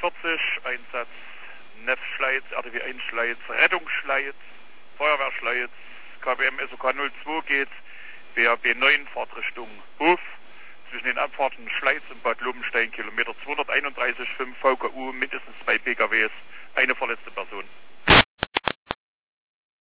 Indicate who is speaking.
Speaker 1: 140, Einsatz NEF-Schleiz, RTW 1 Schleiz, Rettungsschleiz, Feuerwehrschleiz, KBM SOK 02 geht, BAB 9 fahrt Richtung Hof, zwischen den Abfahrten Schleiz und Bad Lobenstein, Kilometer 231,5 VKU, mindestens 2 PKWs,